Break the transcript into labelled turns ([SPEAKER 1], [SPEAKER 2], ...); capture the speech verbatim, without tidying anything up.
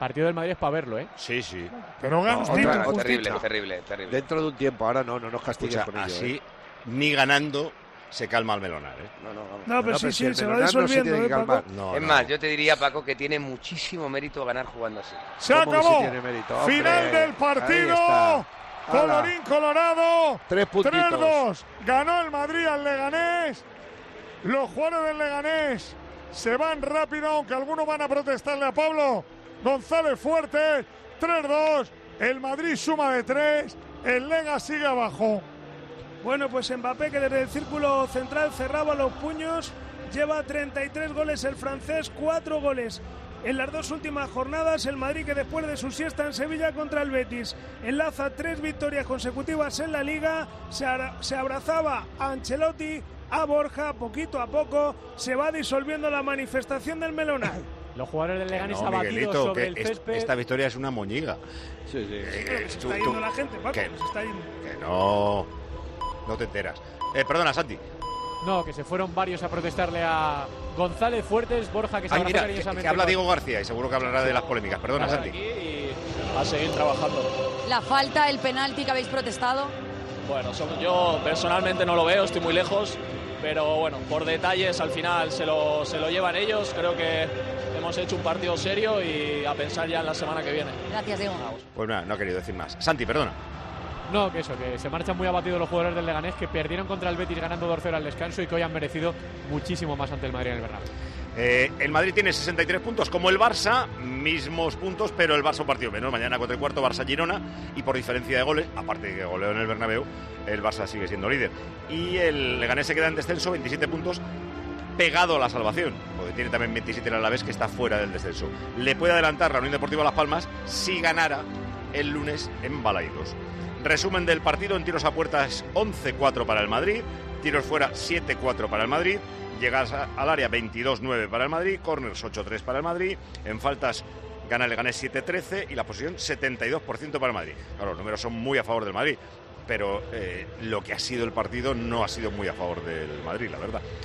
[SPEAKER 1] partido del Madrid es para verlo, ¿eh?
[SPEAKER 2] Sí, sí.
[SPEAKER 3] Pero ganas
[SPEAKER 4] No,
[SPEAKER 3] no,
[SPEAKER 4] no, terrible, terrible, terrible.
[SPEAKER 5] Dentro de un tiempo, ahora no, no nos castigues
[SPEAKER 2] Escucha,
[SPEAKER 5] con ello.
[SPEAKER 2] así,
[SPEAKER 5] ¿eh?
[SPEAKER 2] ni ganando se calma el Melonar, ¿eh?
[SPEAKER 5] No, no, vamos.
[SPEAKER 3] No, pero
[SPEAKER 5] No,
[SPEAKER 3] sí,
[SPEAKER 5] pero si
[SPEAKER 3] sí,
[SPEAKER 5] el
[SPEAKER 3] se va
[SPEAKER 5] Melonar no se
[SPEAKER 3] disolviendo,
[SPEAKER 5] tiene que
[SPEAKER 3] ¿eh,
[SPEAKER 5] calmar.
[SPEAKER 3] Paco?
[SPEAKER 2] No,
[SPEAKER 4] es
[SPEAKER 2] no.
[SPEAKER 4] más, yo te diría, Paco, que tiene muchísimo mérito ganar jugando así.
[SPEAKER 3] Se
[SPEAKER 5] ¿Cómo que
[SPEAKER 3] acabó.
[SPEAKER 5] sí tiene mérito? Hombre,
[SPEAKER 3] Final del
[SPEAKER 5] ahí
[SPEAKER 3] partido.
[SPEAKER 5] está.
[SPEAKER 3] Colorín colorado.
[SPEAKER 5] Tres puntitos.
[SPEAKER 3] tres dos. Ganó el Madrid al Leganés. Los jugadores del Leganés se van rápido, aunque algunos van a protestarle a Pablo González Fuerte. tres dos. El Madrid suma de tres. El Lega sigue abajo. Bueno, pues Mbappé, que desde el círculo central cerraba los puños, lleva treinta y tres goles el francés, cuatro goles en las dos últimas jornadas. El Madrid, que después de su siesta en Sevilla contra el Betis, enlaza tres victorias consecutivas en la Liga, se, ara- se abrazaba a Ancelotti, a Borja, poquito a poco se va disolviendo la manifestación del Melonar.
[SPEAKER 1] Los jugadores del Leganés
[SPEAKER 2] No,
[SPEAKER 1] abatidos
[SPEAKER 2] Miguelito,
[SPEAKER 1] sobre
[SPEAKER 2] que
[SPEAKER 1] el
[SPEAKER 2] es-
[SPEAKER 1] césped.
[SPEAKER 2] esta victoria es una moñiga.
[SPEAKER 5] Sí, sí.
[SPEAKER 2] Eh,
[SPEAKER 3] Pero que se
[SPEAKER 2] tú-
[SPEAKER 3] está yendo
[SPEAKER 2] tú-
[SPEAKER 3] la gente, Paco,
[SPEAKER 2] que-
[SPEAKER 3] se está yendo.
[SPEAKER 2] Que no, no te enteras. Eh, perdona, Santi.
[SPEAKER 1] No, que se fueron varios a protestarle a González Fuertes, Borja, que se
[SPEAKER 2] Ay,
[SPEAKER 1] abrazó
[SPEAKER 2] mira, que,
[SPEAKER 1] cariñosamente
[SPEAKER 2] que habla
[SPEAKER 1] con-
[SPEAKER 2] Diego García y seguro que hablará de las polémicas. Perdona,
[SPEAKER 6] Estar
[SPEAKER 2] Santi.
[SPEAKER 6] aquí y a seguir trabajando.
[SPEAKER 7] La falta, el penalti que habéis protestado.
[SPEAKER 6] Bueno, so- yo personalmente no lo veo, estoy muy lejos, pero bueno, por detalles al final se lo, se lo llevan ellos. Creo que hemos hecho un partido serio y a pensar ya en la semana que viene.
[SPEAKER 7] Gracias, Diego.
[SPEAKER 2] Pues nada, no ha querido decir más. Santi, perdona.
[SPEAKER 1] No, que eso, que se marchan muy abatidos los jugadores del Leganés, que perdieron contra el Betis ganando dos cero al descanso y que hoy han merecido muchísimo más ante el Madrid en el Bernabéu.
[SPEAKER 2] Eh, el Madrid tiene sesenta y tres puntos, como el Barça, mismos puntos, pero el Barça un partido menos. Mañana cuatro y cuarto, Barça-Girona, y por diferencia de goles, aparte de que goleó en el Bernabéu, el Barça sigue siendo líder. Y el Leganés se queda en descenso, veintisiete puntos, pegado a la salvación, porque tiene también veintisiete el Alavés, que está fuera del descenso. Le puede adelantar la Unión Deportiva Las Palmas si ganara el lunes en Balaidos. Resumen del partido: en tiros a puertas once cuatro para el Madrid, tiros fuera siete cuatro para el Madrid, llegadas al área veintidós nueve para el Madrid, corners ocho tres para el Madrid, en faltas gana el Leganés siete trece y la posesión setenta y dos por ciento para el Madrid. Claro, los números son muy a favor del Madrid, pero eh, lo que ha sido el partido no ha sido muy a favor del Madrid, la verdad.